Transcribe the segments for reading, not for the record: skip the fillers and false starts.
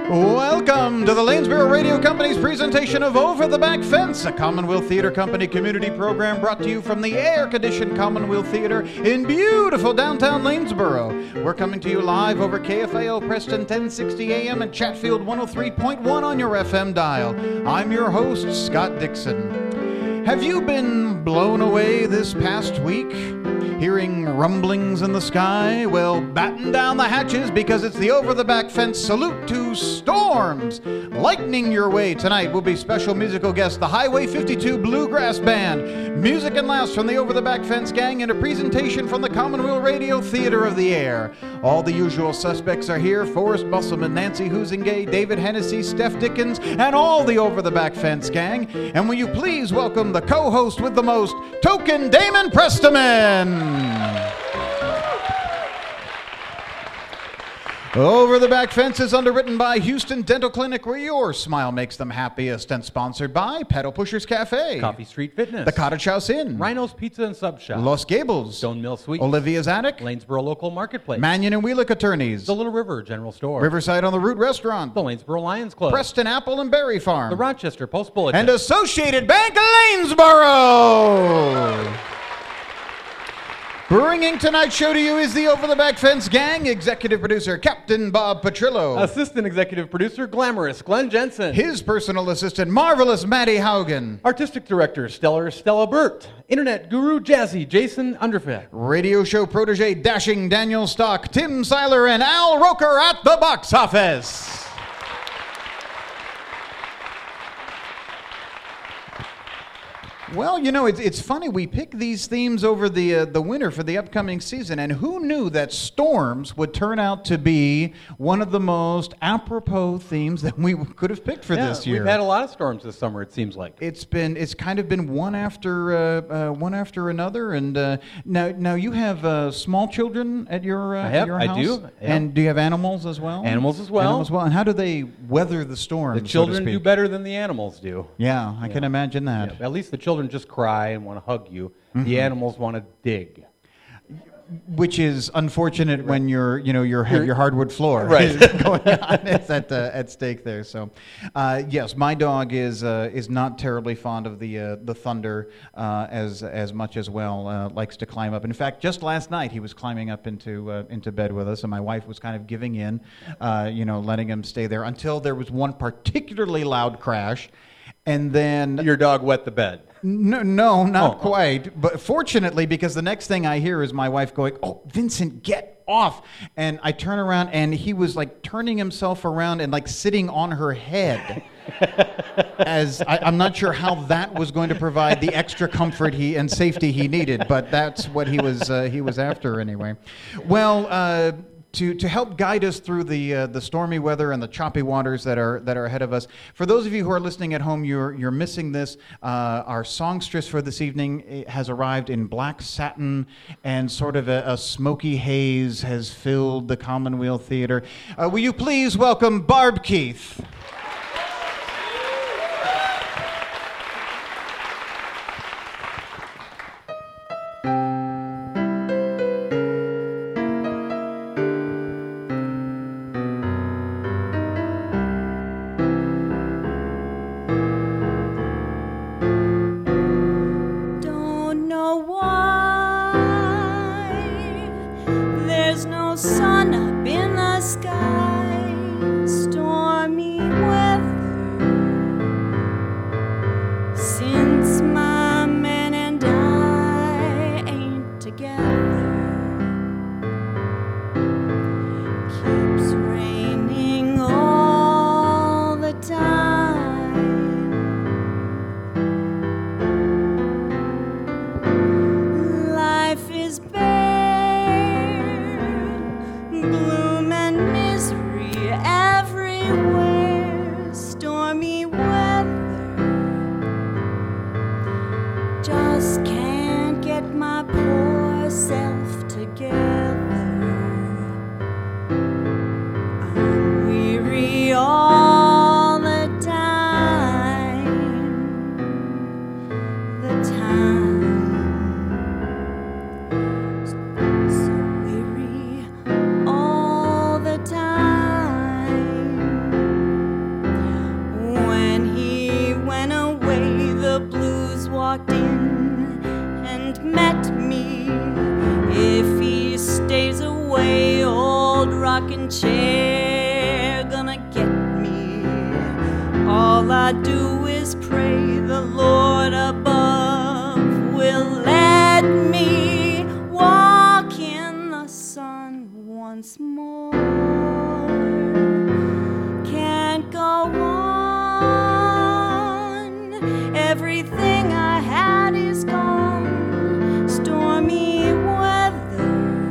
Welcome to the Lanesboro Radio Company's presentation of Over the Back Fence, a Commonwealth Theater Company community program brought to you from the air-conditioned Commonwealth Theater in beautiful downtown Lanesboro. We're coming to you live over KFAO Preston 1060 AM and Chatfield 103.1 on your FM dial. I'm your host, Scott Dixon. Have you been blown away this past week? Hearing rumblings in the sky? Well, batten down the hatches because it's the Over the Back Fence salute to storms. Lightening your way tonight will be special musical guest, the Highway 52 Bluegrass Band. Music and laughs from the Over the Back Fence gang and a presentation from the Commonwealth Radio Theater of the Air. All the usual suspects are here: Forrest Busselman, Nancy Husingay, David Hennessy, Steph Dickens, and all the Over the Back Fence gang. And will you please welcome the co-host with the most, Token Damon Prestaman. Over the Back Fence is underwritten by Houston Dental Clinic, where your smile makes them happiest, and sponsored by Pedal Pushers Cafe, Coffee Street Fitness, The Cottage House Inn, Rhino's Pizza and Sub Shop, Los Gables, Stone Mill Suites, Olivia's Attic, Lanesboro Local Marketplace, Mannion and Wheelock Attorneys, The Little River General Store, Riverside on the Route Restaurant, the Lanesboro Lions Club, Preston Apple and Berry Farm, the Rochester Post Bulletin, and Associated Bank of Lanesboro. Bringing tonight's show to you is the Over the Back Fence gang. Executive producer, Captain Bob Petrillo. Assistant Executive Producer, Glamorous Glenn Jensen. His personal assistant, Marvelous Maddie Haugen. Artistic Director, Stellar Stella Burt. Internet Guru, Jazzy Jason Underfed. Radio show protege, Dashing Daniel Stock, Tim Seiler, and Al Roker at the box office. Well, you know, it's funny. We pick these themes over the winter for the upcoming season, and who knew that storms would turn out to be one of the most apropos themes that we could have picked for this year? We've had a lot of storms this summer, it seems like. It's kind of been one after another, and now you have small children at your your house? I do. Yeah. And do you have animals as well? Animals as well. Animals as well. And how do they weather the storm? The children do better than the animals do. Yeah, I can imagine that. Yeah, at least the children just cry and want to hug you. Mm-hmm. The animals want to dig, which is unfortunate when your hardwood floor is going on. It's at stake there. So, yes, my dog is not terribly fond of the thunder as much as well. Likes to climb up. In fact, just last night he was climbing up into bed with us, and my wife was kind of giving in, letting him stay there until there was one particularly loud crash. And then your dog wet the bed. No, not quite. But fortunately, because the next thing I hear is my wife going, "Oh, Vincent, get off!" And I turn around, and he was like turning himself around and like sitting on her head. As I'm not sure how that was going to provide the extra comfort and safety he needed, but that's what he was after anyway. Well. To help guide us through the stormy weather and the choppy waters that are ahead of us. For those of you who are listening at home, you're missing this. Our songstress for this evening has arrived in black satin, and sort of a smoky haze has filled the Commonwealth Theater. Will you please welcome Barb Keith? Sun up in the sky, stormy weather. Since my man and I ain't together, keeps raining all the time. Life is bare, blue. rocking chair gonna get me? All I do is pray the Lord above will let me walk in the sun once more. Can't go on. Everything I had is gone. Stormy weather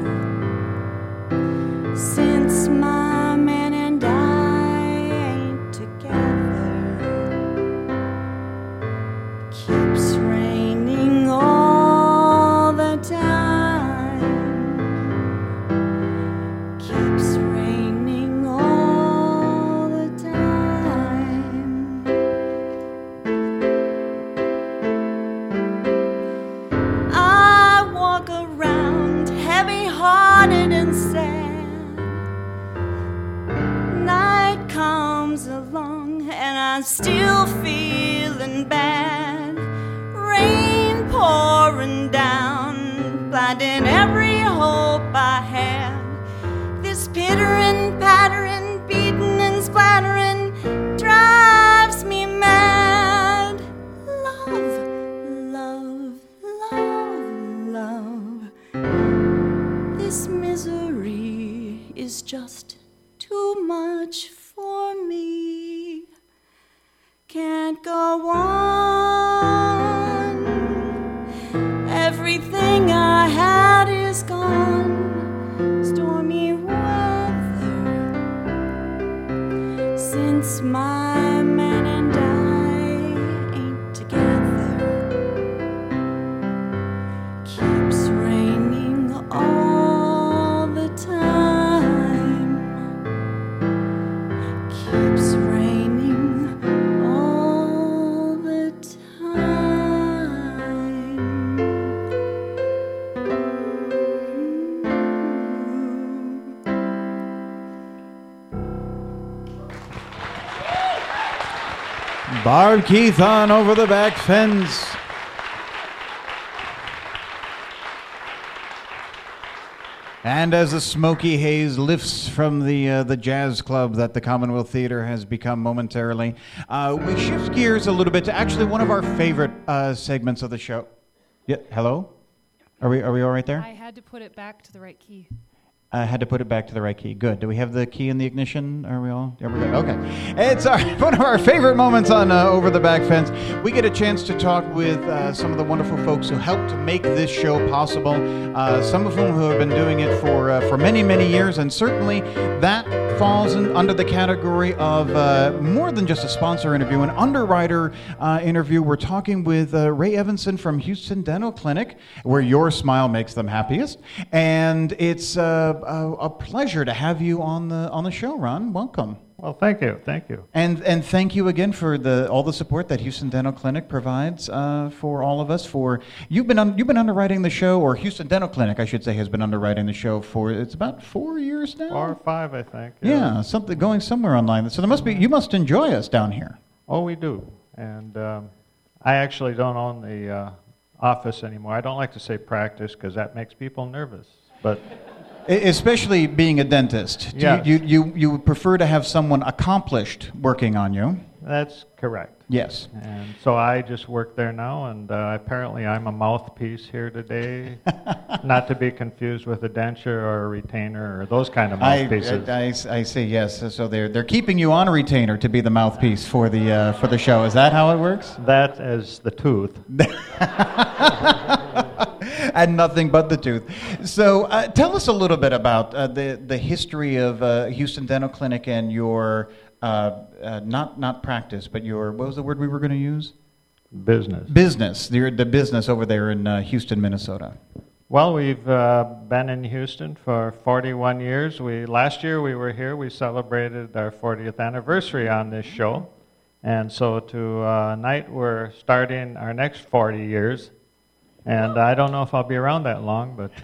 since my man and I ain't together. Keeps raining all the time. Keeps raining all the time. I walk around heavy-hearted and sad. Night comes along and I'm still feeling bad. Rain pouring down, blinding every hope I had. This pittering, pattering, beating and splattering drives me mad. Love, love, love, love. This misery is just too much for me. Can't go on. Everything I had is gone. Stormy weather since my man and I ain't together. Keeps raining all the time. Keeps raining all the time. Barb Keith on Over the Back Fence. And as the smoky haze lifts from the jazz club that the Commonwealth Theater has become momentarily, we shift gears a little bit to actually one of our favorite segments of the show. Yeah, hello? Are we all right there? I had to put it back to the right key. I had to put it back to the right key. Good. Do we have the key in the ignition? Are we all? Are we good? Okay. It's one of our favorite moments on Over the Back Fence. We get a chance to talk with some of the wonderful folks who helped to make this show possible. Some of whom who have been doing it for many, many years, and certainly that falls under the category of more than just a sponsor interview, an underwriter interview. We're talking with Ray Evanson from Houston Dental Clinic, where your smile makes them happiest, and it's a pleasure to have you on the show, Ron. Welcome. Well, thank you. And thank you again for all the support that Houston Dental Clinic provides for all of us. You've been underwriting the show, or Houston Dental Clinic, I should say, has been underwriting the show for it's about 4 years now. 4 or 5, I think. Yeah, something going somewhere online. So you must enjoy us down here. Oh, we do. And I actually don't own the office anymore. I don't like to say practice because that makes people nervous. But especially being a dentist. Yes. You would prefer to have someone accomplished working on you. that's correct. Yes. And so I just work there now, and apparently I'm a mouthpiece here today, not to be confused with a denture or a retainer or those kind of mouthpieces. I see. Yes. So they're keeping you on a retainer to be the mouthpiece for the show. Is that how it works? That is the tooth. And nothing but the tooth. So tell us a little bit about the history of Houston Dental Clinic and your not practice, but your, what was the word we were going to use? Business. Business. The business over there in Houston, Minnesota. Well, we've been in Houston for 41 years. Last year we were here. We celebrated our 40th anniversary on this show. And so tonight we're starting our next 40 years. And I don't know if I'll be around that long, but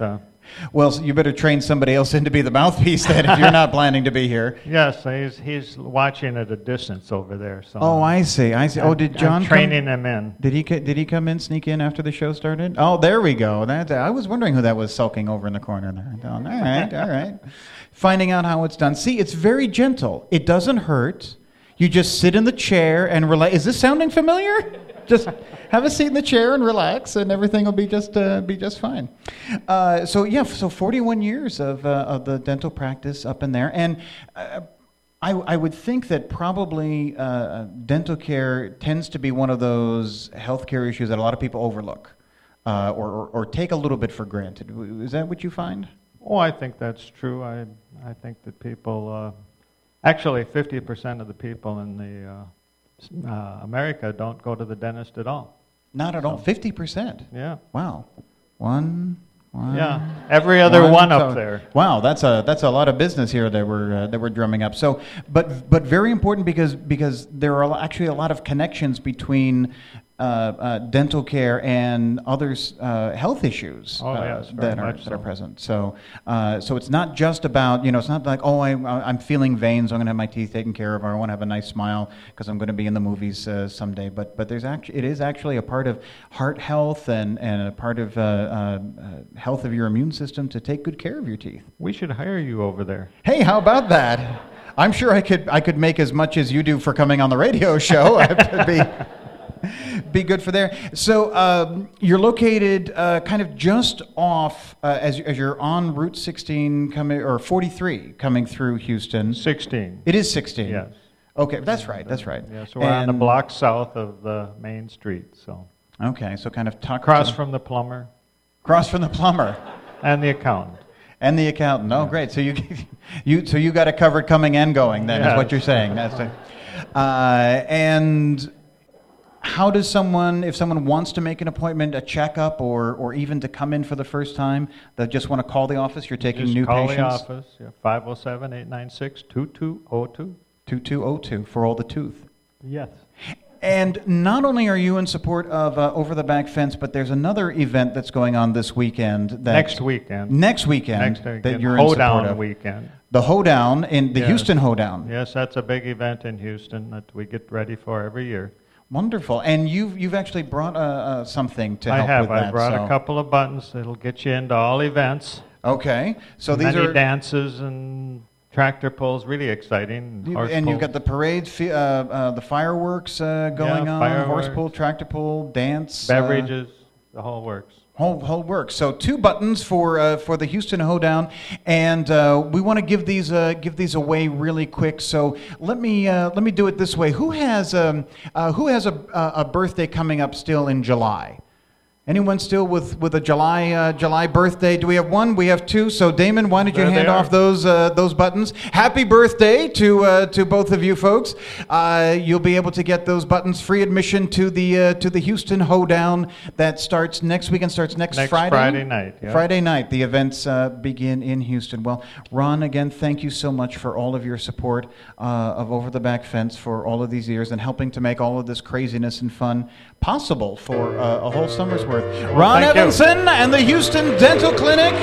Well, you better train somebody else in to be the mouthpiece then if you're not planning to be here. Yes, he's watching at a distance over there. So Oh, I see. Oh, did John I'm training him in? Did he come in, sneak in after the show started? Oh, there we go. I was wondering who that was sulking over in the corner there. Oh, all right, all right. Finding out how it's done. See, it's very gentle. It doesn't hurt. You just sit in the chair and relax. Is this sounding familiar? Just have a seat in the chair and relax, and everything will be just fine. So 41 years of the dental practice up in there, and I would think that probably dental care tends to be one of those healthcare issues that a lot of people overlook or take a little bit for granted. Is that what you find? Oh, I think that's true. I think that people, actually 50% of the people in the America don't go to the dentist at all. Not at all. 50%. Yeah. Wow. One. Yeah. Every other one up there. Wow, that's a lot of business here that we're drumming up. So, but very important because there are actually a lot of connections between dental care and others health issues that are present. So it's not just about, it's not like, oh, I'm feeling veins, so I'm going to have my teeth taken care of, or I want to have a nice smile because I'm going to be in the movies someday. But it is actually a part of heart health and a part of health of your immune system to take good care of your teeth. We should hire you over there. Hey, how about that? I'm sure I could make as much as you do for coming on the radio show. Be good for there. So you're located kind of just off as you're on Route 16 or 43 coming through Houston. 16. It is 16. Yes. Okay, that's right. That's right. Yeah, so we're on the block south of the main street. So. Okay, so kind of across from the plumber. Across from the plumber. And the accountant. And the accountant. Oh, great. So you got it covered coming and going. Then is what you're saying. That's it. And how does if someone wants to make an appointment, a checkup, or even to come in for the first time, they just want to call the office? You're taking new patients? Just call the office, 507-896-2202. 2202 for all the tooth. Yes. And not only are you in support of Over the Back Fence, but there's another event that's going on this weekend. Next weekend That you're in support of. Weekend. The Hoedown, in the Houston Hoedown. Yes, that's a big event in Houston that we get ready for every year. Wonderful. And you've actually brought something to help with that. I brought a couple of buttons that'll get you into all events. Okay. So these many are dances and tractor pulls, really exciting. And you've got the parades, the fireworks going on, horse pull, tractor pull, dance. Beverages, the whole works. Whole works. So 2 buttons for the Houston Hoedown, and we want to give these away really quick. So let me do it this way. Who has a birthday coming up still in July? Anyone still with a July birthday? Do we have one? We have 2. So Damon, why don't you hand off those buttons? Happy birthday to both of you folks. You'll be able to get those buttons. Free admission to the Houston Hoedown that starts next weekend. Starts next Friday. Friday night. Yeah. Friday night. The events begin in Houston. Well, Ron, again, thank you so much for all of your support of Over the Back Fence for all of these years and helping to make all of this craziness and fun possible for a whole summer's worth. Ron Evanson and the Houston Dental Clinic.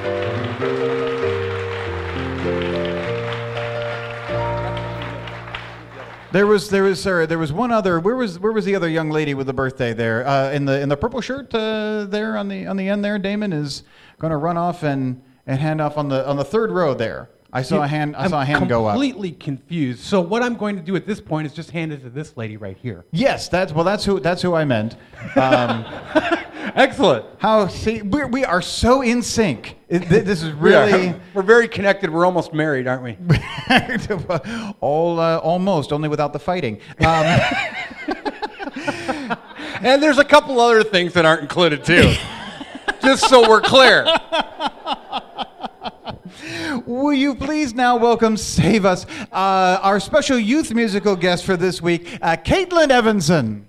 There was one other. Where was the other young lady with the birthday there? In the purple shirt there on the end there. Damon is going to run off and hand off on the 3rd row there. I saw a hand go up. I'm completely confused. So what I'm going to do at this point is just hand it to this lady right here. Yes, that's who I meant. Excellent. We are so in sync. This is really we're very connected. We're almost married, aren't we? Almost, only without the fighting. And there's a couple other things that aren't included too. Just so we're clear. Will you please now welcome Save Us, our special youth musical guest for this week, Caitlin Evanson.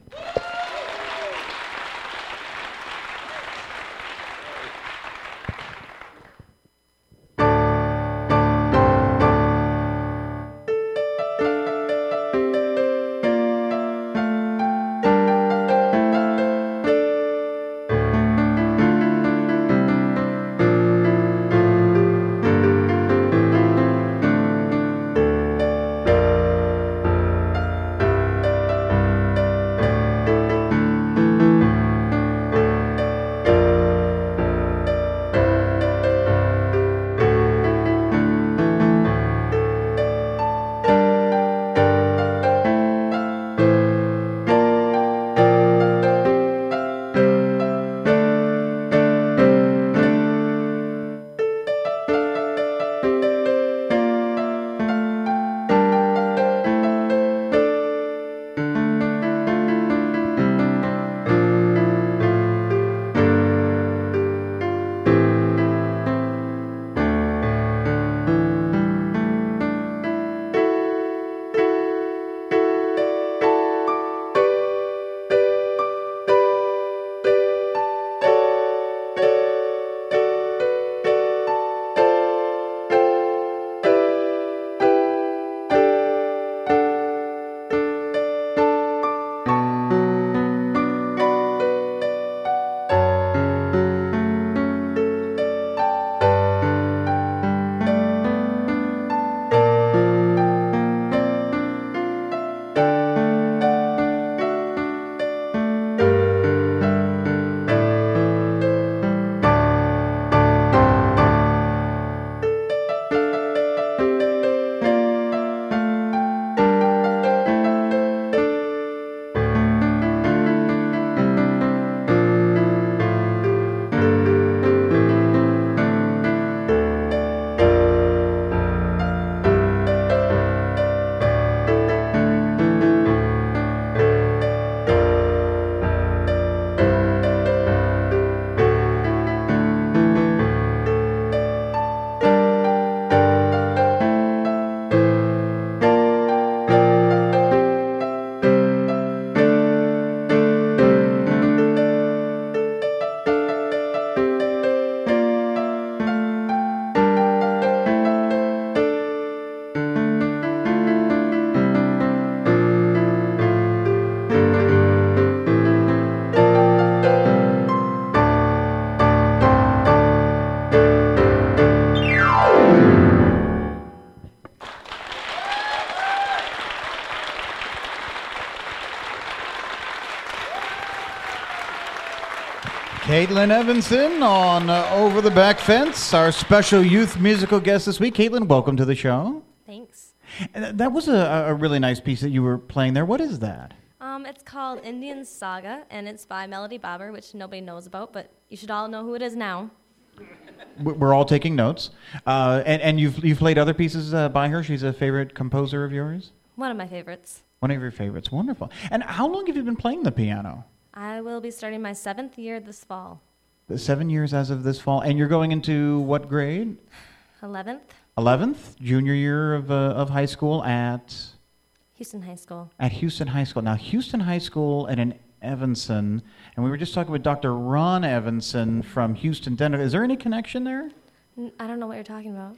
Caitlin Evanson on Over the Back Fence, our special youth musical guest this week. Caitlin, welcome to the show. Thanks. That was a really nice piece that you were playing there. What is that? It's called Indian Saga, and it's by Melody Bobber, which nobody knows about, but you should all know who it is now. We're all taking notes. And you've played other pieces by her? She's a favorite composer of yours? One of my favorites. One of your favorites. Wonderful. And how long have you been playing the piano? I will be starting my 7th year this fall. 7 years as of this fall. And you're going into what grade? 11th. 11th? Junior year of high school at? Houston High School. At Houston High School. Now, Houston High School and in Evanson, and we were just talking with Dr. Ron Evanson from Houston Dental. Is there any connection there? I don't know what you're talking about.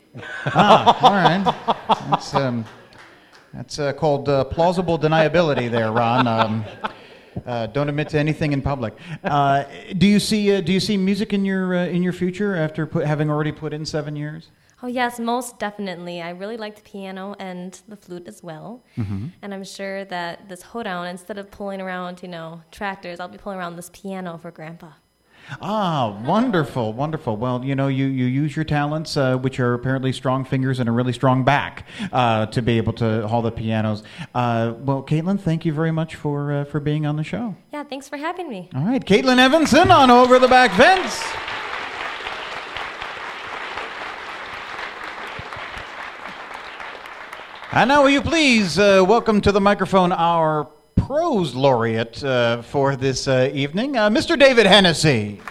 All right. That's called plausible deniability there, Ron. Don't admit to anything in public. Do you see music in your future after having already put in 7 years? Oh, yes, most definitely. I really like the piano and the flute as well. Mm-hmm. And I'm sure that this hoedown, instead of pulling around, tractors, I'll be pulling around this piano for Grandpa. Ah, wonderful, wonderful. Well, you use your talents, which are apparently strong fingers and a really strong back, to be able to haul the pianos. Well, Caitlin, thank you very much for being on the show. Yeah, thanks for having me. All right, Caitlin Evanson on Over the Back Fence. And now will you please welcome to the microphone our Prose Laureate for this evening, Mr. David Hennessy.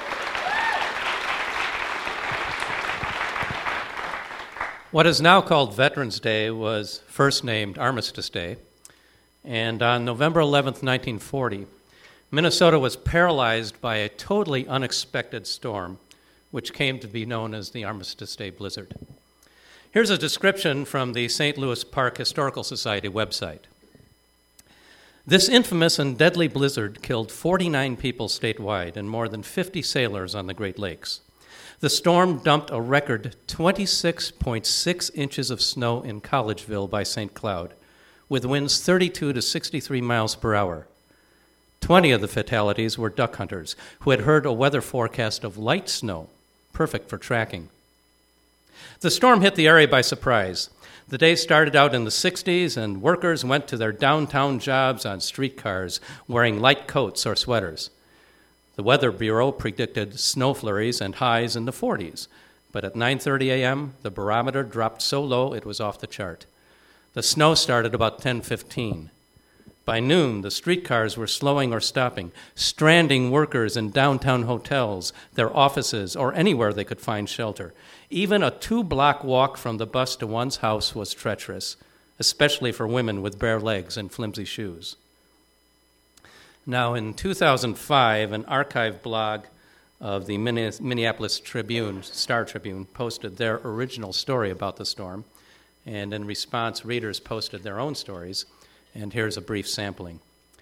What is now called Veterans Day was first named Armistice Day, and on November 11th, 1940, Minnesota was paralyzed by a totally unexpected storm, which came to be known as the Armistice Day blizzard. Here's a description from the St. Louis Park Historical Society website. This infamous and deadly blizzard killed 49 people statewide and more than 50 sailors on the Great Lakes. The storm dumped a record 26.6 inches of snow in Collegeville by St. Cloud, with winds 32 to 63 miles per hour. 20 of the fatalities were duck hunters who had heard a weather forecast of light snow, perfect for tracking. The storm hit the area by surprise. The day started out in the 60s, and workers went to their downtown jobs on streetcars wearing light coats or sweaters. The Weather Bureau predicted snow flurries and highs in the 40s, but at 9:30 a.m., the barometer dropped so low it was off the chart. The snow started about 10:15. By noon, the streetcars were slowing or stopping, stranding workers in downtown hotels, their offices, or anywhere they could find shelter. Even a 2-block walk from the bus to one's house was treacherous, especially for women with bare legs and flimsy shoes. Now, in 2005, an archive blog of the Minneapolis Tribune, Star Tribune, posted their original story about the storm, and in response, readers posted their own stories. And here's a brief sampling.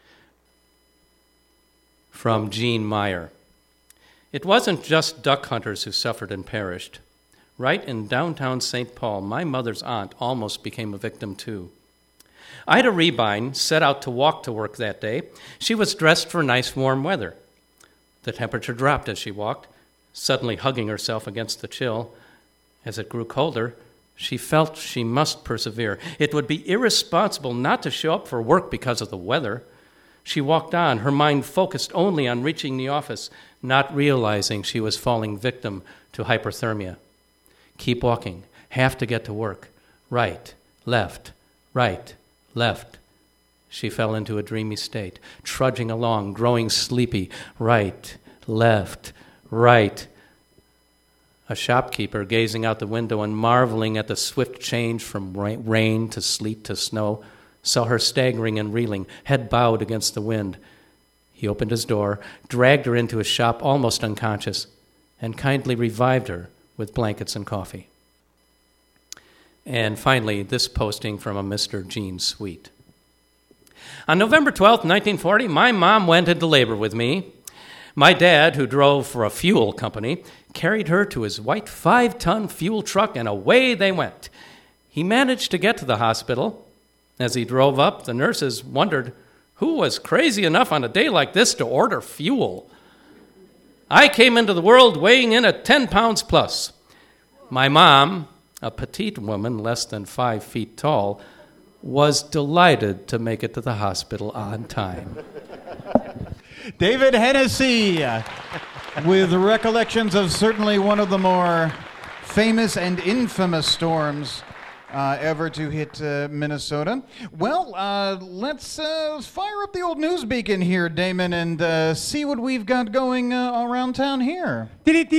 From Gene Meyer. It wasn't just duck hunters who suffered and perished. Right in downtown St. Paul, my mother's aunt almost became a victim too. Ida Rebine set out to walk to work that day. She was dressed for nice warm weather. The temperature dropped as she walked, suddenly hugging herself against the chill. As it grew colder, she felt she must persevere. It would be irresponsible not to show up for work because of the weather. She walked on, her mind focused only on reaching the office, not realizing she was falling victim to hyperthermia. Keep walking. Have to get to work. Right, left, right, left. She fell into a dreamy state, trudging along, growing sleepy. Right, left, right. A shopkeeper, gazing out the window and marveling at the swift change from rain to sleet to snow, saw her staggering and reeling, head bowed against the wind. He opened his door, dragged her into his shop almost unconscious, and kindly revived her with blankets and coffee. And finally, this posting from a Mr. Gene Sweet. On November 12th, 1940, my mom went into labor with me. My dad, who drove for a fuel company, carried her to his white 5-ton fuel truck, and away they went. He managed to get to the hospital. As he drove up, the nurses wondered who was crazy enough on a day like this to order fuel. I came into the world weighing in at 10 pounds plus. My mom, a petite woman less than 5 feet tall, was delighted to make it to the hospital on time. David Hennessy, with recollections of certainly one of the more famous and infamous storms ever to hit Minnesota. Well, let's fire up the old news beacon here, Damon, and see what we've got going around town here. And now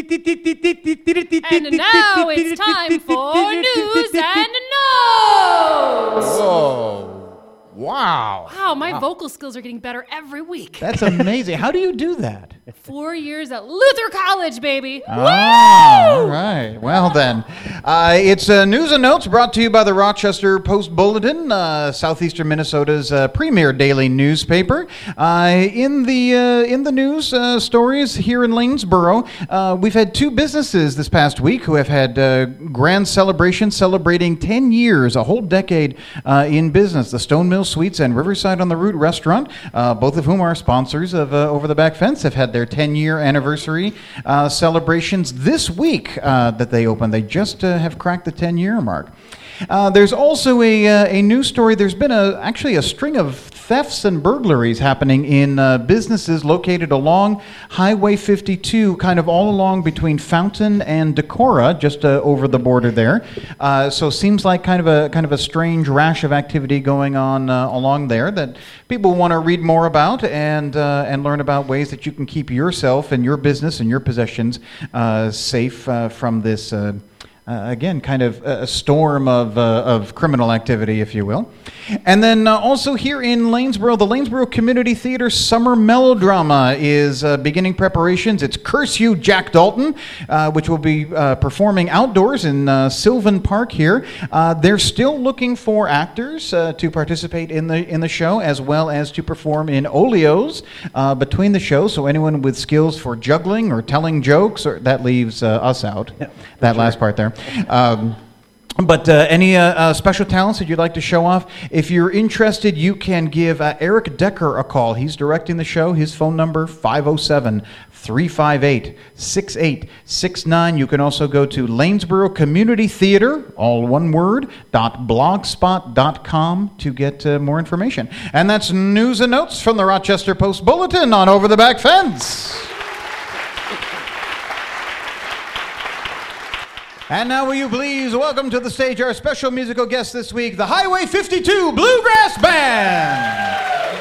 it's time for news and notes. Whoa. Wow. Wow, my vocal skills are getting better every week. That's amazing. How do you do that? 4 years at Luther College, baby. All right. Well, then. It's news and notes brought to you by the Rochester Post-Bulletin, southeastern Minnesota's premier daily newspaper. In the news stories here in Lanesboro, we've had 2 businesses this past week who have had grand celebrations celebrating 10 years, a whole decade in business. The Stone Mill Suites and Riverside on the Route restaurant, both of whom are sponsors of Over the Back Fence, have had their 10-year anniversary celebrations this week that they opened. They just have cracked the 10-year mark. There's also a news story. There's been actually a string of thefts and burglaries happening in businesses located along Highway 52, kind of all along between Fountain and Decorah, just over the border there. So seems like kind of a strange rash of activity going on along there that people want to read more about and learn about ways that you can keep yourself and your business and your possessions safe from this. Again, kind of a storm of criminal activity, if you will. And then also here in Lanesboro, the Lanesboro Community Theater Summer Melodrama is beginning preparations. It's Curse You, Jack Dalton, which will be performing outdoors in Sylvan Park here. They're still looking for actors to participate in the show, as well as to perform in olios between the shows. So anyone with skills for juggling or telling jokes, or that leaves us out. Yeah, that last part there. But any special talents that you'd like to show off, if you're interested, you can give Eric Decker a call. He's directing the show. His phone number, 507-358-6869. You can also go to Lanesboro Community Theater, all one word, .blogspot.com to get more information. And that's news and notes from the Rochester Post-Bulletin on Over the Back Fence. And now will you please welcome to the stage our special musical guest this week, the Highway 52 Bluegrass Band.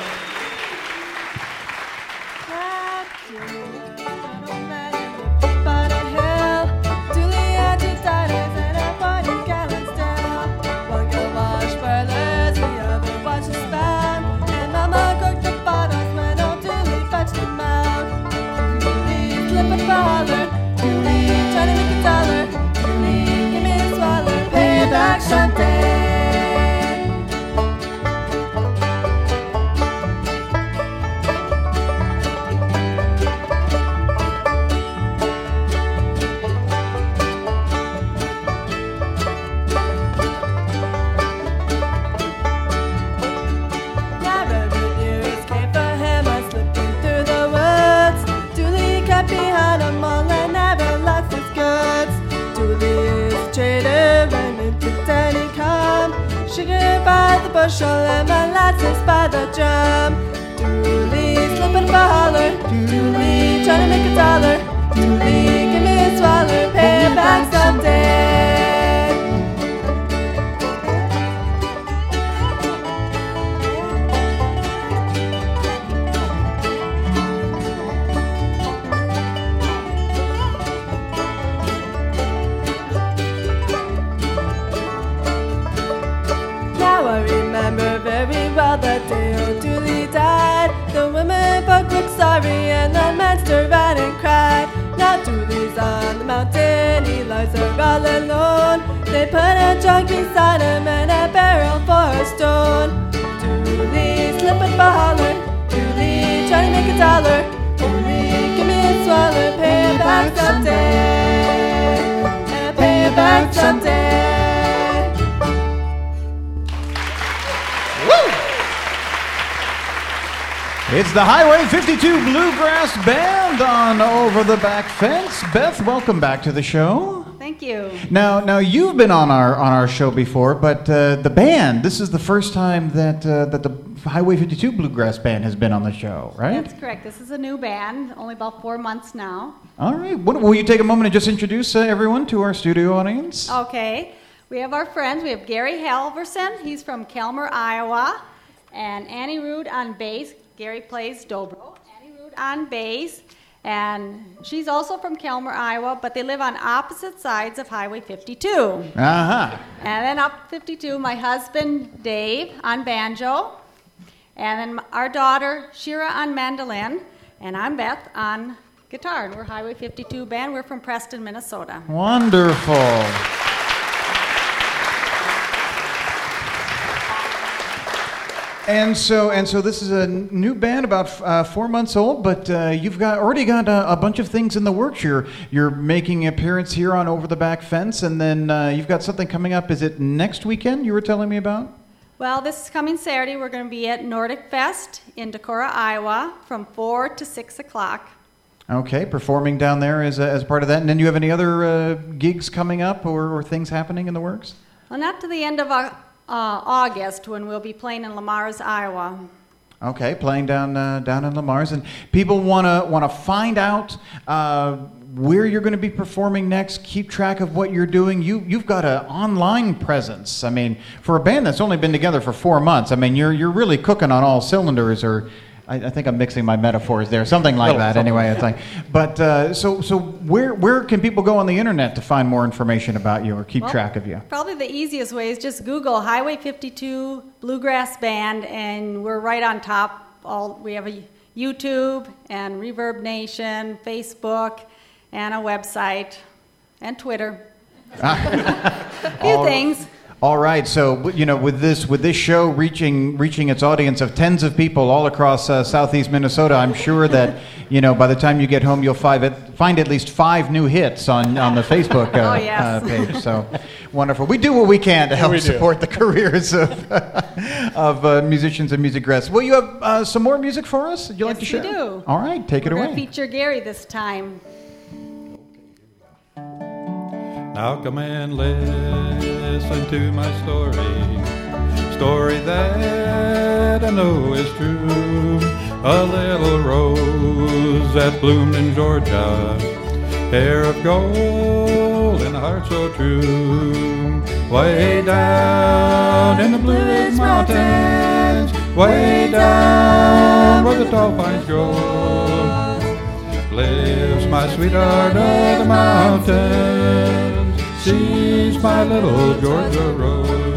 Bushel and molasses by the drum. Dooley slipping a holler. Dooley trying to make a dollar. Dooley give me a swaller, pay it back someday. The day O'Dooley died, the women folk looked sorry and the men stood around and cried. Now Dooley's on the mountain, he lies there all alone. They put a jug beside him and a barrel for a stone. Dooley slipping for holler, Dooley trying to make a dollar. Dooley give me a swaller, pay it back someday, and pay it back someday. It's the Highway 52 Bluegrass Band on Over the Back Fence. Beth, welcome back to the show. Thank you. Now you've been on our show before, but the band, this is the first time that the Highway 52 Bluegrass Band has been on the show, right? That's correct. This is a new band, only about 4 months now. All right. Will you take a moment and just introduce everyone to our studio audience? Okay. We have our friends. We have Gary Halverson. He's from Kelmer, Iowa. And Annie Rude on bass. Gary plays dobro. Annie Rude on bass. And she's also from Kelmer, Iowa, but they live on opposite sides of Highway 52. Uh-huh. And then up 52, my husband, Dave, on banjo. And then our daughter, Shira, on mandolin. And I'm Beth on guitar. And we're Highway 52 band. We're from Preston, Minnesota. Wonderful. And so this is a new band, about 4 months old, but you've already got a bunch of things in the works. You're making an appearance here on Over the Back Fence, and then you've got something coming up. Is it next weekend you were telling me about? Well, this is coming Saturday. We're going to be at Nordic Fest in Decorah, Iowa, from 4 to 6 o'clock. Okay, performing down there as part of that. And then you have any other gigs coming up or things happening in the works? Well, not to the end of August, when we'll be playing in Lamar's, Iowa. Okay, playing down in Lamar's, and people want to find out where you're going to be performing next. Keep track of what you're doing. You've got an online presence. I mean, for a band that's only been together for 4 months, I mean, you're really cooking on all cylinders. Or I think I'm mixing my metaphors there, something like that. Anyway, it's like, but so where can people go on the internet to find more information about you or keep track of you? Probably the easiest way is just Google Highway 52 Bluegrass Band, and we're right on top. We have a YouTube and Reverb Nation, Facebook, and a website, and Twitter. A few things. All right, so with this show reaching its audience of tens of people all across southeast Minnesota, I'm sure that by the time you get home you'll find at least 5 new hits on the Facebook page. So wonderful. We do what we can to help support the careers of musicians and music grass. Well, you have some more music for us? Would you like to share? Yes, we do. All right, take it away. We're going to feature Gary this time. Now come and listen to my story that I know is true. A little rose that bloomed in Georgia, hair of gold and a heart so true. Way down in the Blue Ridge Mountains, way down where the tall pines grow, lives my sweetheart of the mountains. She's my little Georgia rose.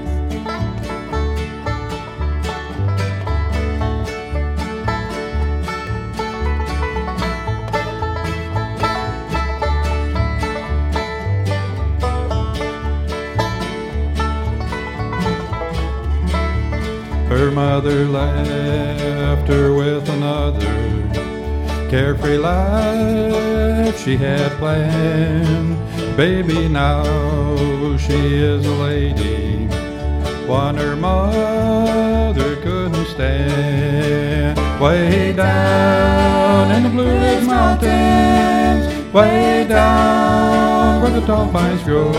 Her mother left her with another. Carefree life she had planned. Baby, now she is a lady, one her mother couldn't stand. Way down in the Blue Ridge Mountains, way down where the tall pines grow,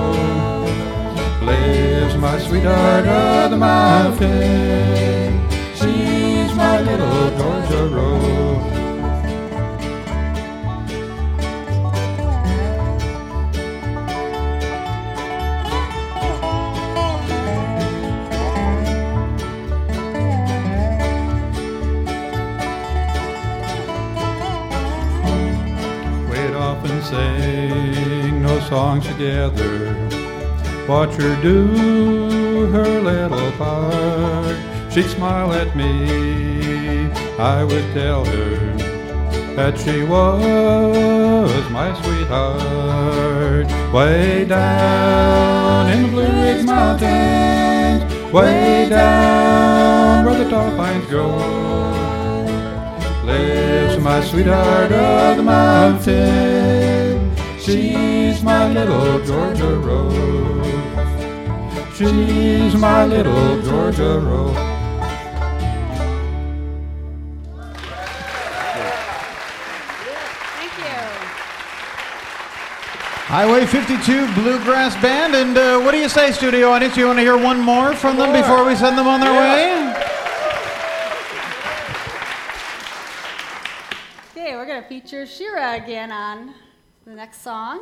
lives my sweetheart of the mountain. She's my little Georgia rose. Sing no songs together, watch her do her little part. She'd smile at me, I would tell her that she was my sweetheart. Way down in the Blue Ridge Mountains, way down where the tall pines grow, lives my sweetheart of the mountain. She's my little Georgia rose. She's my little Georgia rose. Highway 52 Bluegrass Band. And what do you say, studio audience? You want to hear one more from them before we send them on their way? Okay, we're going to feature Shira again on the next song.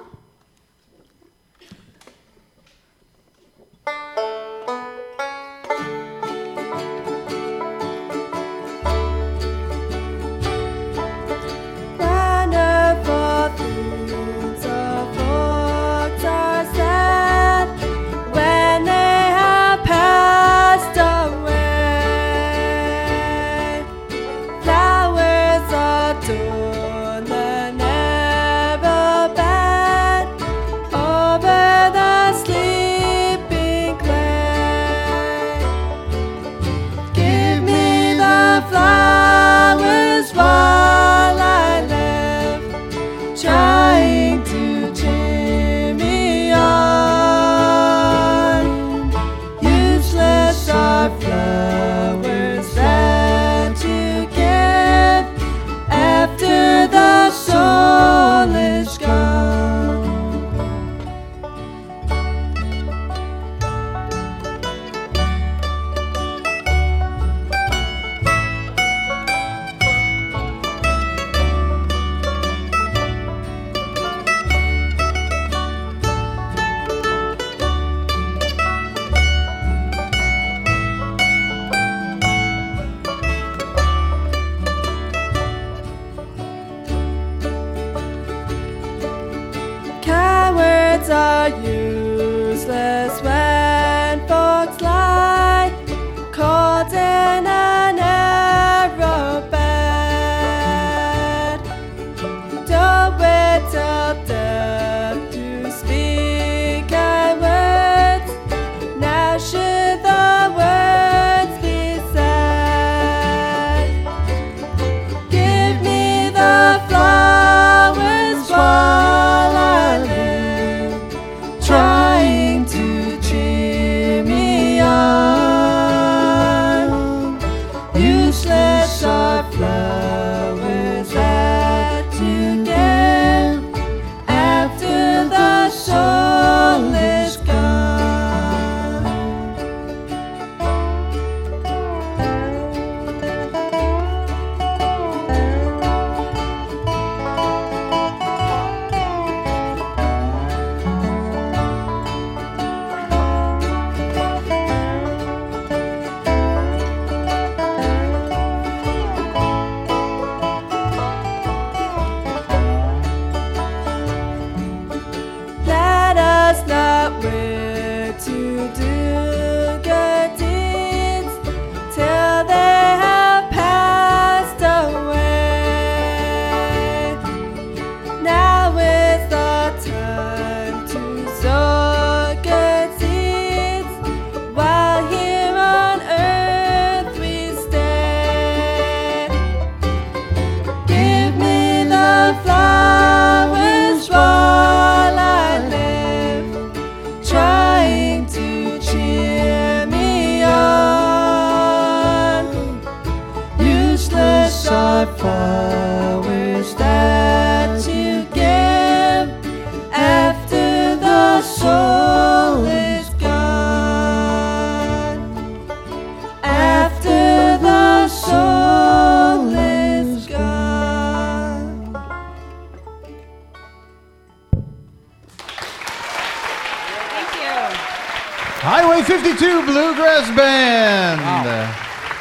Highway 52 Bluegrass Band. Wow.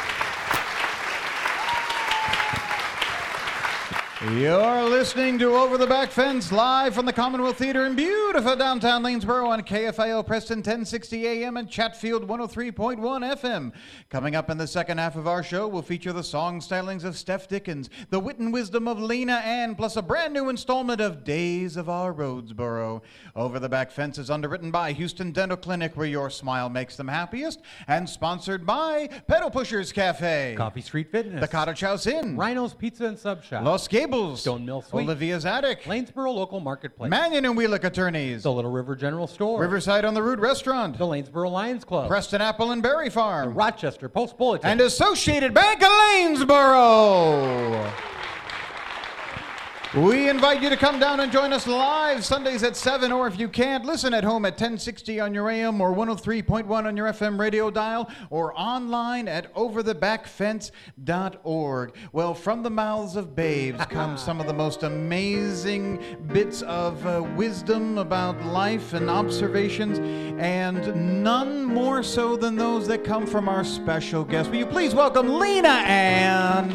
You're listening to Over the Back Fence live from the Commonwealth Theater in beautiful downtown Lanesboro on KFIO Preston 1060 AM and Chatfield 103.1 FM. Coming up in the second half of our show, we'll feature the song stylings of Steph Dickens, the wit and wisdom of Lena Ann, plus a brand new installment of Days of Our Roadsboro. Over the Back Fence is underwritten by Houston Dental Clinic, where your smile makes them happiest, and sponsored by Pedal Pushers Cafe, Coffee Street Fitness, the Cottage House Inn, Rhino's Pizza and Sub Shop, Los Gables, Stone Mill Suite, Olivia's Attic, Lanesboro Local Marketplace, Mannion and Wheelock Attorneys, the Little River General Store, Riverside on the Route Restaurant, the Lanesboro Lions Club, Preston Apple and Berry Farm, the Rochester Post Bulletin, and Associated Bank of Lanesboro. We invite you to come down and join us live Sundays at 7, or if you can't, listen at home at 1060 on your AM or 103.1 on your FM radio dial, or online at overthebackfence.org. Well, from the mouths of babes come some of the most amazing bits of wisdom about life and observations, and none more so than those that come from our special guest. Will you please welcome Lena Ann?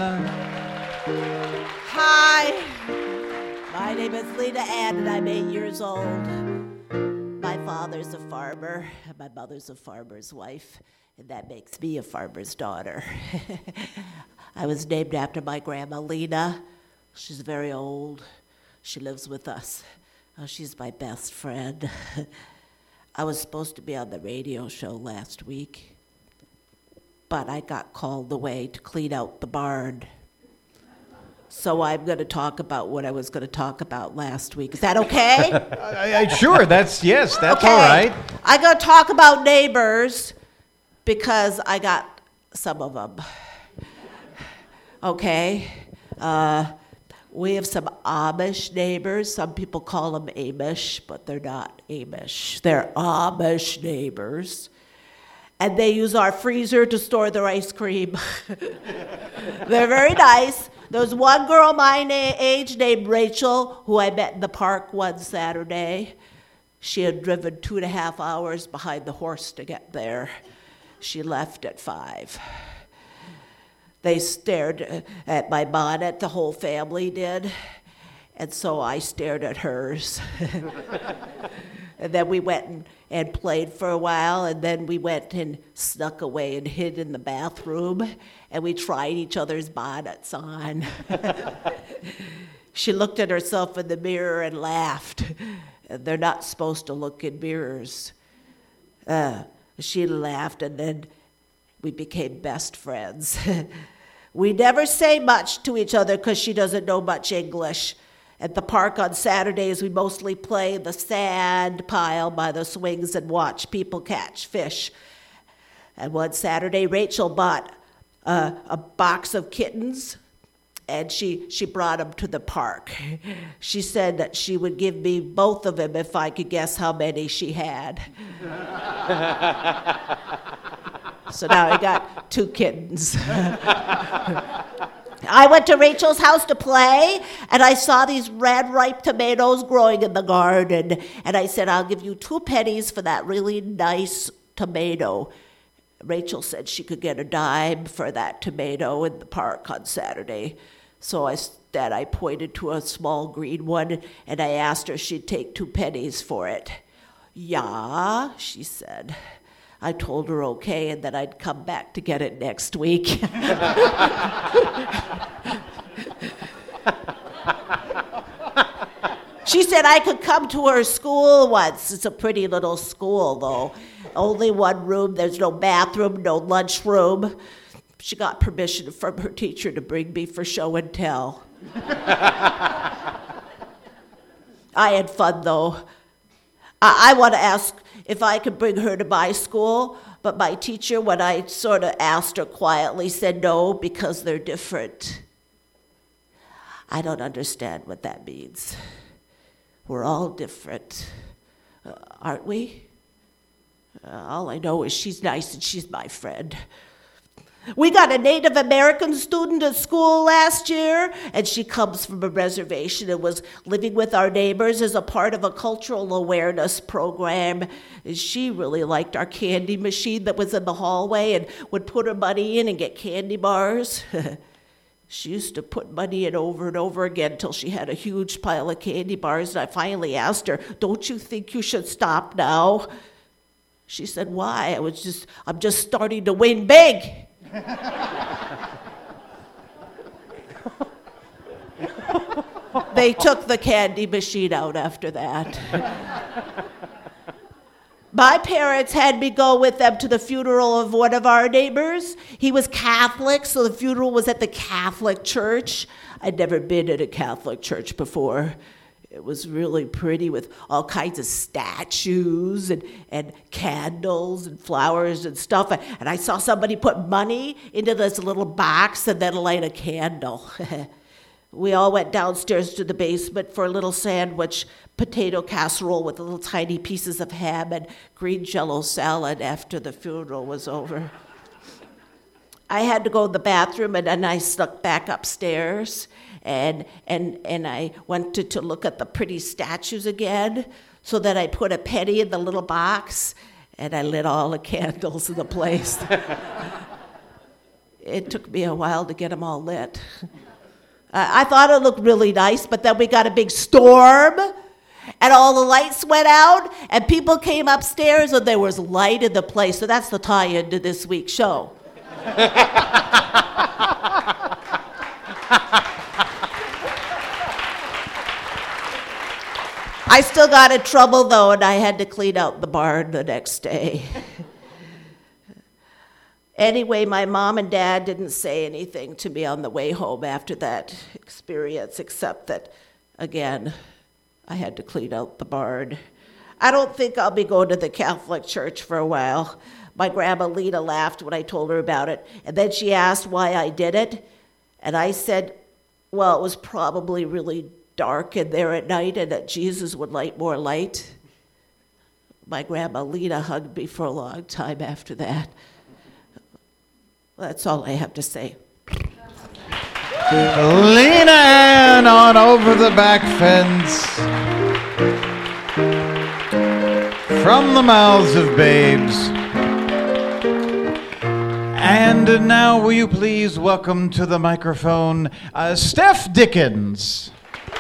Hi, my name is Lena Ann, and I'm 8 years old. My father's a farmer, and my mother's a farmer's wife, and that makes me a farmer's daughter. I was named after my grandma, Lena. She's very old. She lives with us. She's my best friend. I was supposed to be on the radio show last week, but I got called away to clean out the barn. So I'm going to talk about what I was going to talk about last week. Is that okay? Sure, that's okay. All right. I'm going to talk about neighbors because I got some of them. Okay? We have some Amish neighbors. Some people call them Amish, but they're not Amish. They're Amish neighbors. And they use our freezer to store their ice cream. They're very nice. There was one girl my age named Rachel who I met in the park one Saturday. She had driven 2.5 hours behind the horse to get there. She left at 5. They stared at my bonnet, the whole family did, and so I stared at hers. And then we went and played for a while, and then we went and snuck away and hid in the bathroom, and we tried each other's bonnets on. She looked at herself in the mirror and laughed. They're not supposed to look in mirrors. She laughed, and then we became best friends. We never say much to each other because she doesn't know much English. At the park on Saturdays, we mostly play the sand pile by the swings and watch people catch fish. And one Saturday, Rachel bought a box of kittens, and she brought them to the park. She said that she would give me both of them if I could guess how many she had. So now I got 2 kittens. I went to Rachel's house to play, and I saw these red ripe tomatoes growing in the garden. And I said, I'll give you 2 pennies for that really nice tomato. Rachel said she could get a dime for that tomato in the park on Saturday. So instead I pointed to a small green one, and I asked her if she'd take 2 pennies for it. Yeah, she said. I told her okay, and that I'd come back to get it next week. She said I could come to her school once. It's a pretty little school, though. Only one room. There's no bathroom, no lunchroom. She got permission from her teacher to bring me for show and tell. I had fun, though. I want to ask if I could bring her to my school, but my teacher, when I sort of asked her quietly, said no because they're different. I don't understand what that means. We're all different, aren't we? All I know is she's nice and she's my friend. We got a Native American student at school last year, and she comes from a reservation and was living with our neighbors as a part of a cultural awareness program. And she really liked our candy machine that was in the hallway and would put her money in and get candy bars. She used to put money in over and over again until she had a huge pile of candy bars, and I finally asked her, "Don't you think you should stop now?" She said, "Why?" I'm just starting to win big. They took the candy machine out after that. My parents had me go with them to the funeral of one of our neighbors. He was Catholic, so the funeral was at the Catholic church. I'd never been at a Catholic church before. It was really pretty with all kinds of statues and candles and flowers and stuff. And I saw somebody put money into this little box and then light a candle. we all went downstairs to the basement for a little sandwich, potato casserole with little tiny pieces of ham and green Jell-O salad after the funeral was over. I had to go to the bathroom, and then I snuck back upstairs, and I went to look at the pretty statues again, so that I put a penny in the little box, and I lit all the candles in the place. It took me a while to get them all lit. I thought it looked really nice, but then we got a big storm, and all the lights went out, and people came upstairs, and there was light in the place. So that's the tie-in to this week's show. I still got in trouble, though, and I had to clean out the barn the next day. Anyway, my mom and dad didn't say anything to me on the way home after that experience, except that, again, I had to clean out the barn. I don't think I'll be going to the Catholic Church for a while. My grandma Lena laughed when I told her about it, and then she asked why I did it, and I said, well, it was probably really dark in there at night and that Jesus would light more light. My grandma Lena hugged me for a long time after that. That's all I have to say. Lena Ann on Over the Back Fence. From the mouths of babes. And now will you please welcome to the microphone Steph Dickens.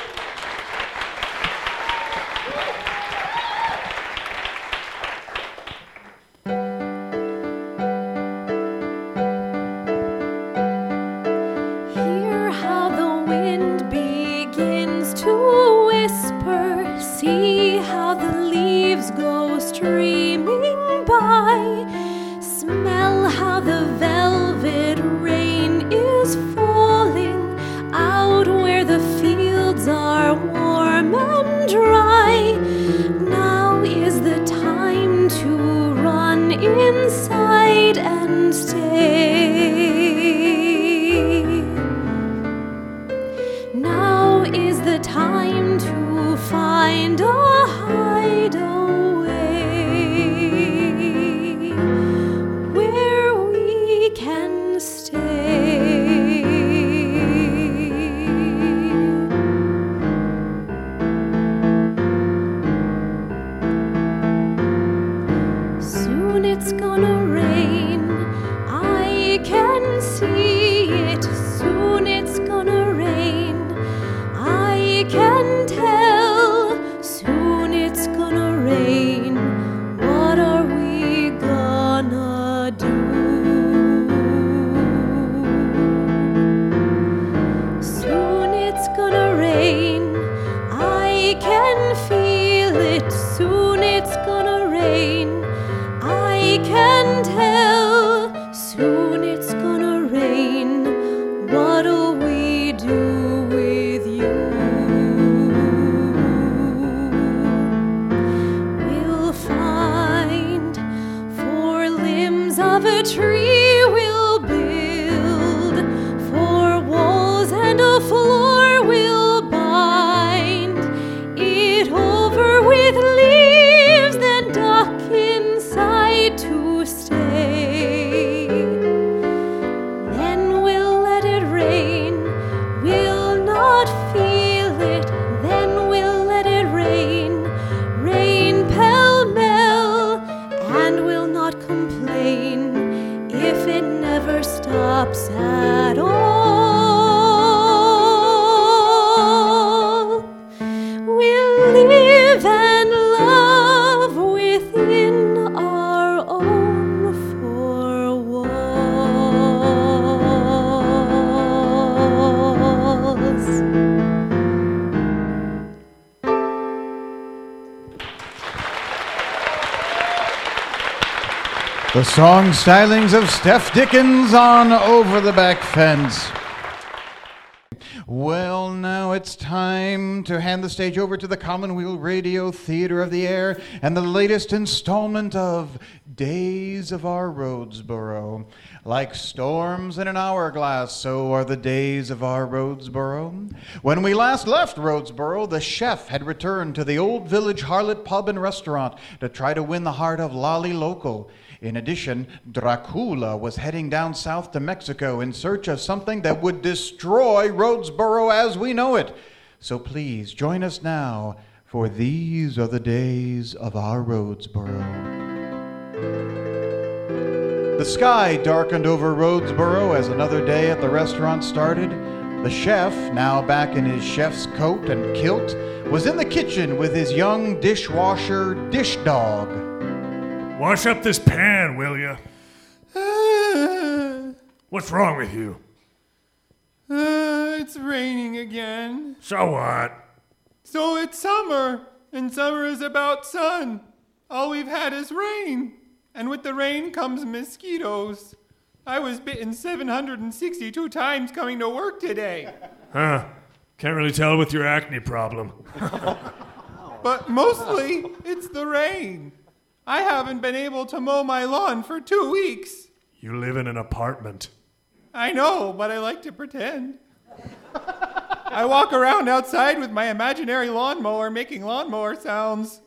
The song stylings of Steph Dickens on Over the Back Fence. Well, now it's time to hand the stage over to the Commonweal Radio Theater of the Air and the latest installment of days of our Rhodesboro. Like storms in an hourglass, so are the days of our Rhodesboro. When we last left Rhodesboro, the chef had returned to the Old Village Harlot Pub and Restaurant to try to win the heart of Lolly Local. In addition, Dracula was heading down south to Mexico in search of something that would destroy Rhodesboro as we know it. So please join us now, for these are the days of our Rhodesboro. The sky darkened over Rhodesboro as another day at the restaurant started. The chef, now back in his chef's coat and kilt, was in the kitchen with his young dishwasher dish dog. Wash up this pan, will you? What's wrong with you? It's raining again. So what? So it's summer, and summer is about sun. All we've had is rain, and with the rain comes mosquitoes. I was bitten 762 times coming to work today. Huh. Can't really tell with your acne problem. But mostly, it's the rain. I haven't been able to mow my lawn for 2 weeks. You live in an apartment. I know, but I like to pretend. I walk around outside with my imaginary lawnmower making lawnmower sounds.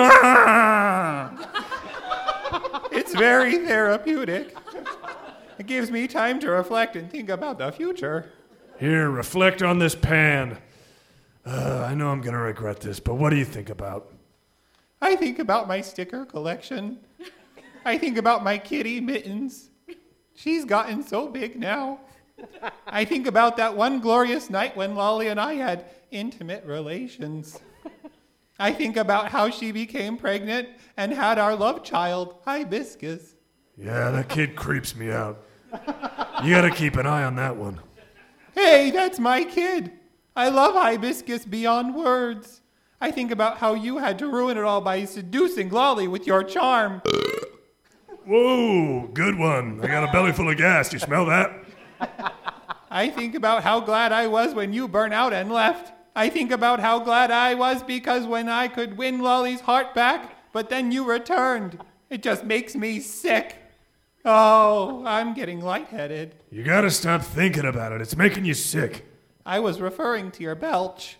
It's very therapeutic. It gives me time to reflect and think about the future. Here, reflect on this pan. I know I'm going to regret this, but what do you think about? I think about my sticker collection. I think about my kitty Mittens. She's gotten so big now. I think about that one glorious night when Lolly and I had intimate relations. I think about how she became pregnant and had our love child, Hibiscus. Yeah, that kid creeps me out. You got to keep an eye on that one. Hey, that's my kid. I love Hibiscus beyond words. I think about how you had to ruin it all by seducing Lolly with your charm. Whoa, good one. I got a belly full of gas. You smell that? I think about how glad I was when you burned out and left. I think about how glad I was because when I could win Lolly's heart back, but then you returned. It just makes me sick. Oh, I'm getting lightheaded. You got to stop thinking about it. It's making you sick. I was referring to your belch.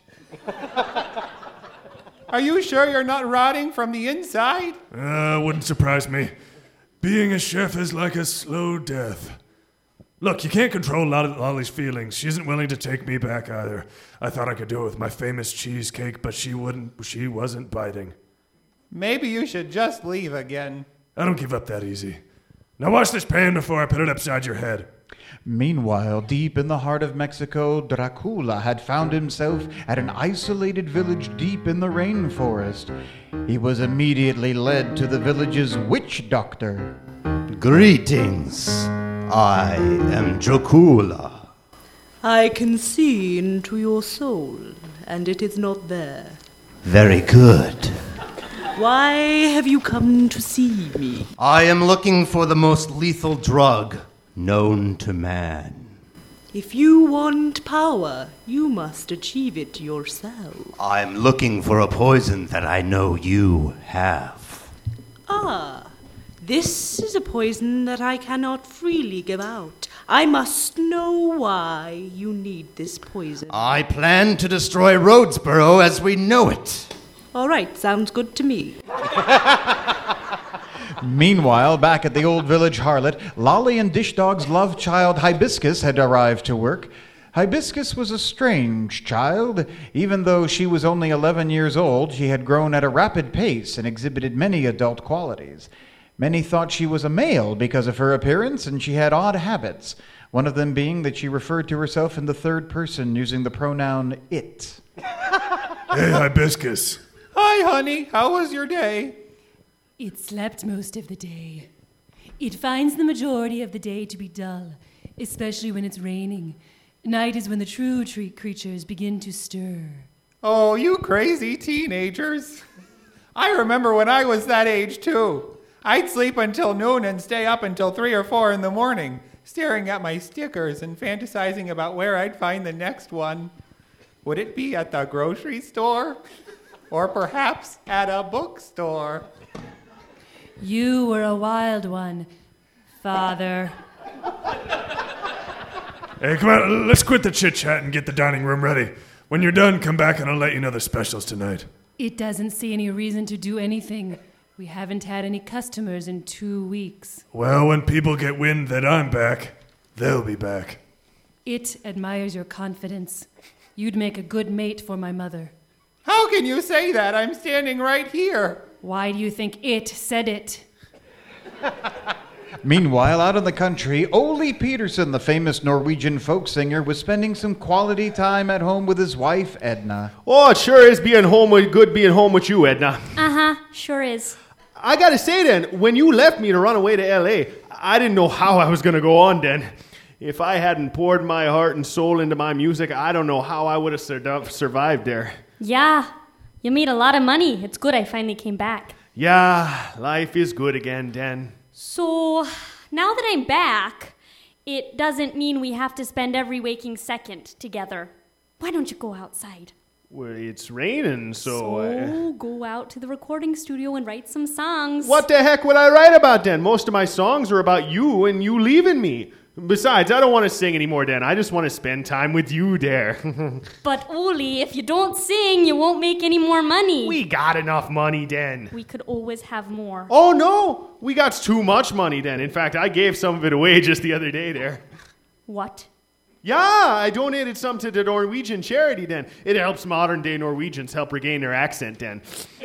Are you sure you're not rotting from the inside? Wouldn't surprise me. Being a chef is like a slow death. Look, you can't control Lolly's feelings. She isn't willing to take me back either. I thought I could do it with my famous cheesecake, but she wasn't biting. Maybe you should just leave again. I don't give up that easy. Now wash this pan before I put it upside your head. Meanwhile, deep in the heart of Mexico, Dracula had found himself at an isolated village deep in the rainforest. He was immediately led to the village's witch doctor. Greetings. I am Dracula. I can see into your soul, and it is not there. Very good. Why have you come to see me? I am looking for the most lethal drug known to man. If you want power, you must achieve it yourself. I'm looking for a poison that I know you have. Ah, this is a poison that I cannot freely give out. I must know why you need this poison. I plan to destroy Rhodesboro as we know it. All right, sounds good to me. Meanwhile, back at the Old Village Harlot, Lolly and Dish Dog's love child Hibiscus had arrived to work. Hibiscus was a strange child. Even though she was only 11 years old, she had grown at a rapid pace and exhibited many adult qualities. Many thought she was a male because of her appearance, and she had odd habits, one of them being that she referred to herself in the third person using the pronoun it. Hey, Hibiscus. Hi, honey. How was your day? It slept most of the day. It finds the majority of the day to be dull, especially when it's raining. Night is when the true tree creatures begin to stir. Oh, you crazy teenagers. I remember when I was that age, too. I'd sleep until noon and stay up until 3 or 4 in the morning, staring at my stickers and fantasizing about where I'd find the next one. Would it be at the grocery store? Or perhaps at a bookstore? You were a wild one, Father. Hey, come on, let's quit the chit-chat and get the dining room ready. When you're done, come back and I'll let you know the specials tonight. It doesn't see any reason to do anything. We haven't had any customers in 2 weeks. Well, when people get wind that I'm back, they'll be back. It admires your confidence. You'd make a good mate for my mother. How can you say that? I'm standing right here. Why do you think it said it? Meanwhile, out in the country, Ole Peterson, the famous Norwegian folk singer, was spending some quality time at home with his wife, Edna. Oh, it sure is good being home with you, Edna. Uh-huh, sure is. I gotta say then, when you left me to run away to L.A., I didn't know how I was gonna go on then. If I hadn't poured my heart and soul into my music, I don't know how I would have survived there. Yeah, you made a lot of money. It's good I finally came back. Yeah, life is good again, Den. So, now that I'm back, it doesn't mean we have to spend every waking second together. Why don't you go outside? Well, it's raining, so... go out to the recording studio and write some songs. What the heck would I write about, Den? Most of my songs are about you and you leaving me. Besides, I don't want to sing anymore, Den. I just want to spend time with you there. But, Ole, if you don't sing, you won't make any more money. We got enough money, Den. We could always have more. Oh, no. We got too much money, Den. In fact, I gave some of it away just the other day there. What? Yeah, I donated some to the Norwegian charity, Den. It helps modern-day Norwegians help regain their accent, Den.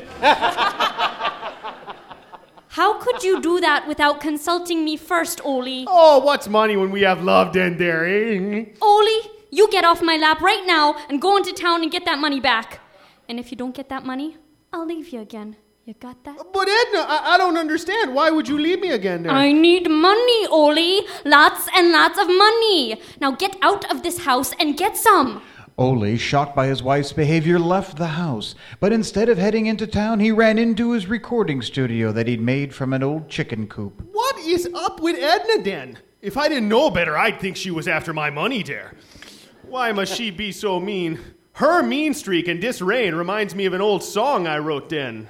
How could you do that without consulting me first, Ole? Oh, what's money when we have love, Den, there, eh? Ole, you get off my lap right now and go into town and get that money back. And if you don't get that money, I'll leave you again. You got that? But Edna, I don't understand. Why would you leave me again there? I need money, Ole. Lots and lots of money. Now get out of this house and get some. Ole, shocked by his wife's behavior, left the house. But instead of heading into town, he ran into his recording studio that he'd made from an old chicken coop. What is up with Edna, Den? If I didn't know better, I'd think she was after my money there. Why must she be so mean? Her mean streak in this rain reminds me of an old song I wrote, Den.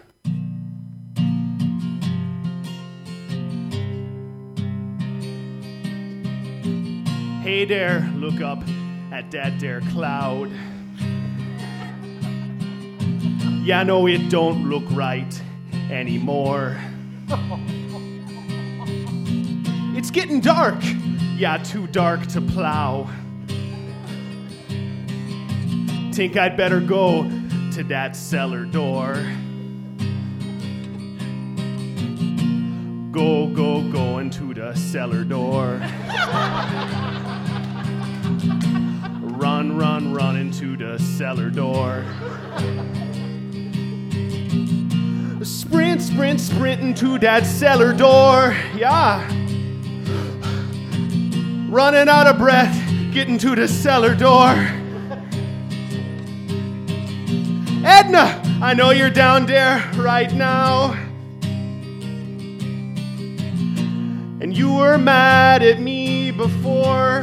Hey there, look up at that there cloud. Yeah, no, it don't look right anymore. It's getting dark. Yeah, too dark to plow. Think I'd better go to that cellar door. Go into the cellar door. Run into the cellar door. Sprint into that cellar door. Yeah. Running out of breath, getting to the cellar door. Edna, I know you're down there right now. And you were mad at me before.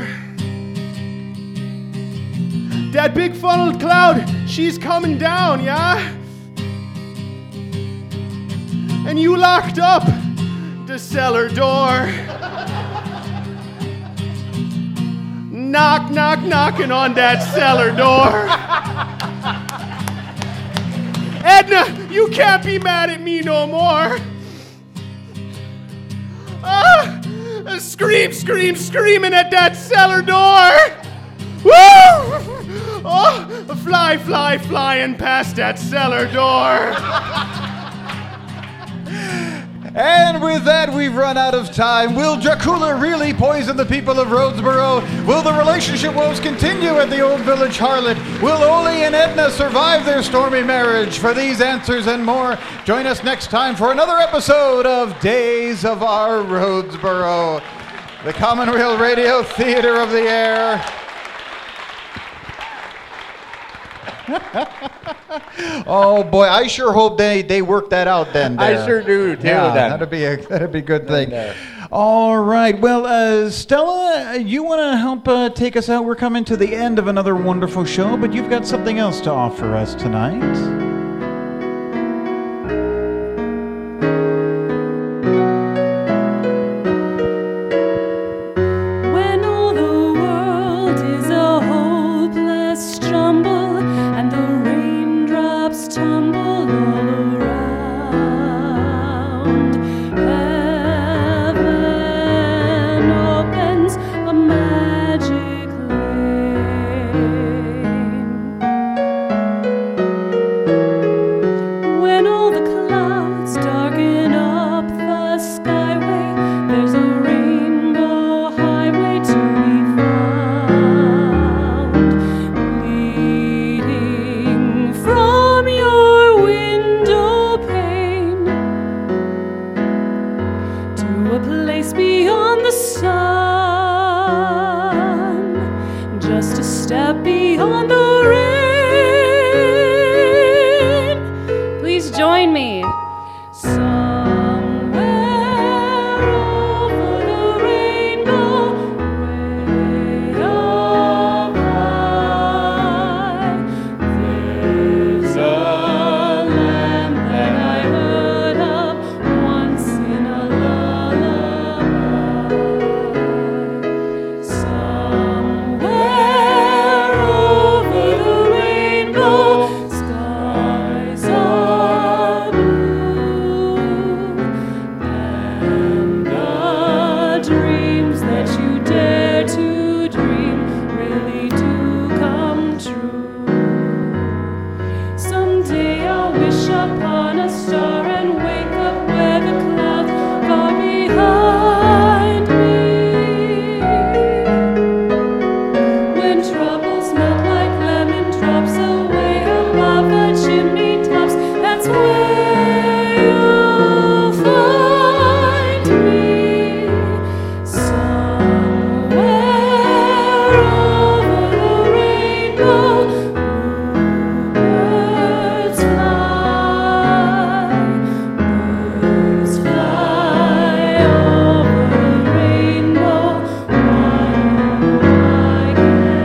That big funneled cloud, she's coming down, yeah? And you locked up the cellar door. Knocking on that cellar door. Edna, you can't be mad at me no more. Screaming at that cellar door. Woo! Oh, flying past that cellar door. And with that, we've run out of time. Will Dracula really poison the people of Rhodesboro? Will the relationship woes continue at the Old Village Harlot? Will Ole and Edna survive their stormy marriage? For these answers and more, join us next time for another episode of Days of Our Rhodesboro, the Commonweal Radio Theater of the Air. Oh boy, I sure hope they work that out then. I sure do too. Yeah, then. that'd be a good thing. All right, well, Stella, you want to help take us out? We're coming to the end of another wonderful show, but you've got something else to offer us tonight. to a place beyond the sun, just a step beyond the rain. Please join me. Somewhere over the rainbow, way up high, there's a land that I heard of once in a lullaby. Somewhere over the rainbow, skies are blue, and the dreams that you dare to dream really do come true. Someday I'll wish upon a star and wake up where the clouds are behind me. When troubles melt like lemon drops away above the chimney tops, that's where you'll find me. Somewhere over the rainbow, birds fly over the rainbow, one like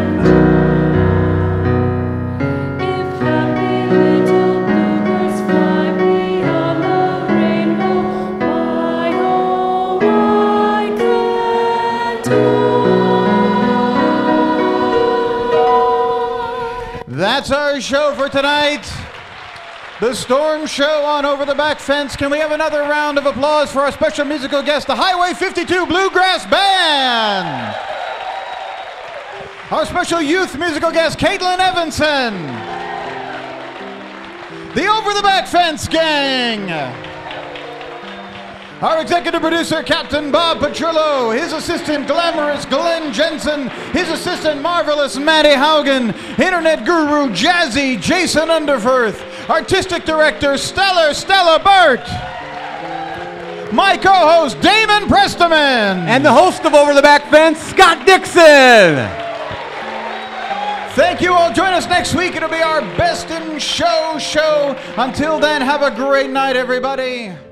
if happy little bluebirds fly beyond the rainbow, why oh why can't I? That's our show for tonight. The Storm Show on Over the Back Fence. Can we have another round of applause for our special musical guest, the Highway 52 Bluegrass Band? Our special youth musical guest, Caitlin Evanson. The Over the Back Fence Gang. Our executive producer, Captain Bob Petrillo. His assistant, glamorous Glenn Jensen. His assistant, marvelous Maddie Haugen. Internet guru, Jazzy Jason Underfirth. Artistic director, Stella Burt. My co-host, Damon Prestaman. And the host of Over the Back Fence, Scott Dixon. Thank you all. Join us next week. It'll be our Best in Show. Until then, have a great night, everybody.